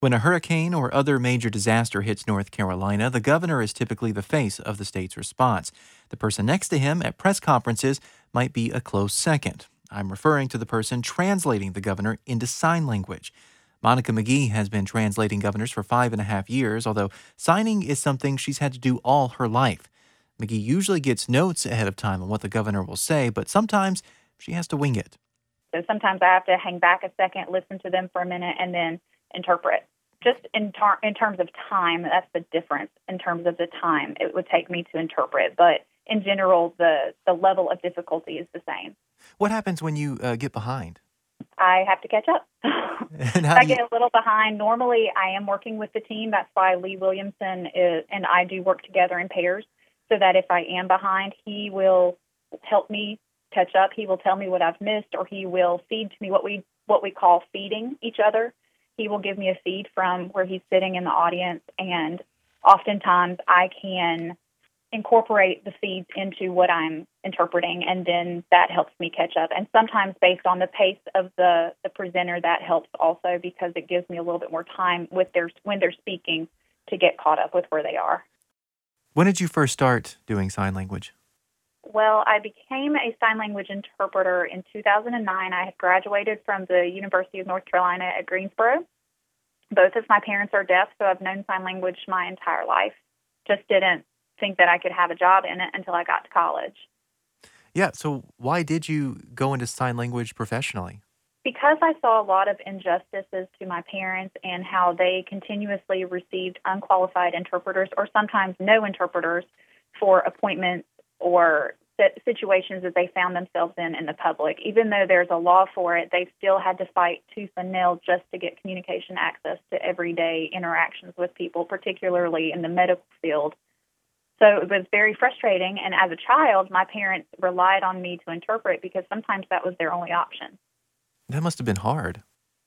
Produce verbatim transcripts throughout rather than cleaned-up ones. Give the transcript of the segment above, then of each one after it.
When a hurricane or other major disaster hits North Carolina, the governor is typically the face of the state's response. The person next to him at press conferences might be a close second. I'm referring to the person translating the governor into sign language. Monica McGee has been translating governors for five and a half years, although signing is something she's had to do all her life. McGee usually gets notes ahead of time on what the governor will say, but sometimes she has to wing it. So sometimes I have to hang back a second, listen to them for a minute, and then interpret. Just in, tar- in terms of time, that's the difference in terms of the time it would take me to interpret. But in general, the, the level of difficulty is the same. What happens when you uh, get behind? I have to catch up. And how I do you... get a little behind. Normally, I am working with the team. That's why Lee Williamson is, and I do work together in pairs, so that if I am behind, he will help me catch up. He will tell me what I've missed, or he will feed to me what we what we call feeding each other. He will give me a feed from where he's sitting in the audience, and oftentimes I can incorporate the feeds into what I'm interpreting, and then that helps me catch up. And sometimes based on the pace of the, the presenter, that helps also because it gives me a little bit more time with their when they're speaking to get caught up with where they are. When did you first start doing sign language? Well, I became a sign language interpreter in two thousand nine. I had graduated from the University of North Carolina at Greensboro. Both of my parents are deaf, so I've known sign language my entire life. Just didn't think that I could have a job in it until I got to college. Yeah, so why did you go into sign language professionally? Because I saw a lot of injustices to my parents and how they continuously received unqualified interpreters or sometimes no interpreters for appointments or situations that they found themselves in in the public. Even though there's a law for it, they still had to fight tooth and nail just to get communication access to everyday interactions with people, particularly in the medical field. So it was very frustrating, and as a child, my parents relied on me to interpret because sometimes that was their only option. That must have been hard.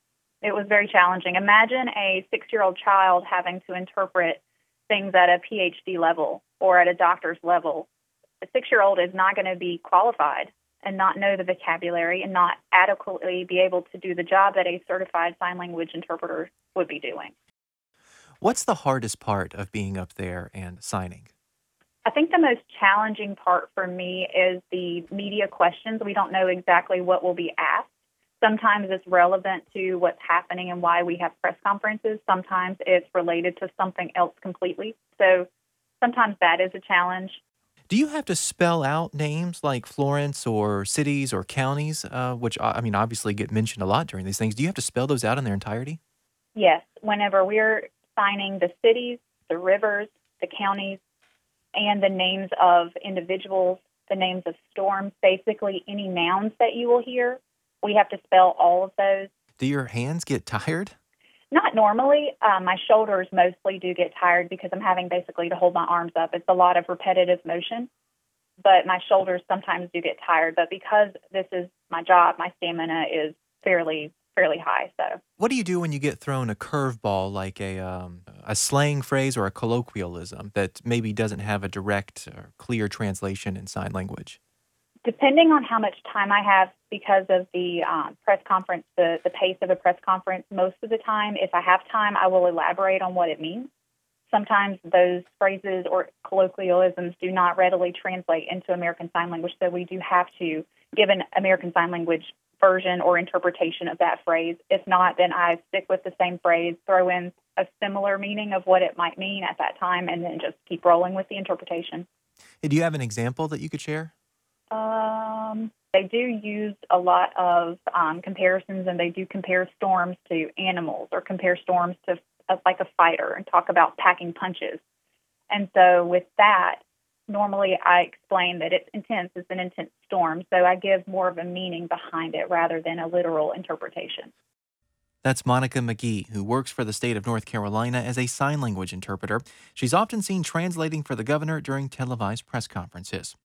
It was very challenging. Imagine a six-year-old child having to interpret things at a P H D level or at a doctor's level. A six-year-old is not going to be qualified and not know the vocabulary and not adequately be able to do the job that a certified sign language interpreter would be doing. What's the hardest part of being up there and signing? I think the most challenging part for me is the media questions. We don't know exactly what will be asked. Sometimes it's relevant to what's happening and why we have press conferences. Sometimes it's related to something else completely. So sometimes that is a challenge. Do you have to spell out names like Florence or cities or counties, uh, which, I mean, obviously get mentioned a lot during these things? Do you have to spell those out in their entirety? Yes. Whenever we're signing the cities, the rivers, the counties, and the names of individuals, the names of storms, basically any nouns that you will hear, we have to spell all of those. Do your hands get tired? Not normally. Uh, my shoulders mostly do get tired because I'm having basically to hold my arms up. It's a lot of repetitive motion, but my shoulders sometimes do get tired. But because this is my job, my stamina is fairly fairly high. So, what do you do when you get thrown a curveball like a um, a slang phrase or a colloquialism that maybe doesn't have a direct or clear translation in sign language? Depending on how much time I have because of the um, press conference, the, the pace of a press conference, most of the time, if I have time, I will elaborate on what it means. Sometimes those phrases or colloquialisms do not readily translate into American Sign Language, so we do have to give an American Sign Language version or interpretation of that phrase. If not, then I stick with the same phrase, throw in a similar meaning of what it might mean at that time, and then just keep rolling with the interpretation. Hey, do you have an example that you could share? Um, they do use a lot of um, comparisons, and they do compare storms to animals or compare storms to uh, like a fighter and talk about packing punches. And so with that, normally I explain that it's intense, it's an intense storm, so I give more of a meaning behind it rather than a literal interpretation. That's Monica McGee, who works for the state of North Carolina as a sign language interpreter. She's often seen translating for the governor during televised press conferences.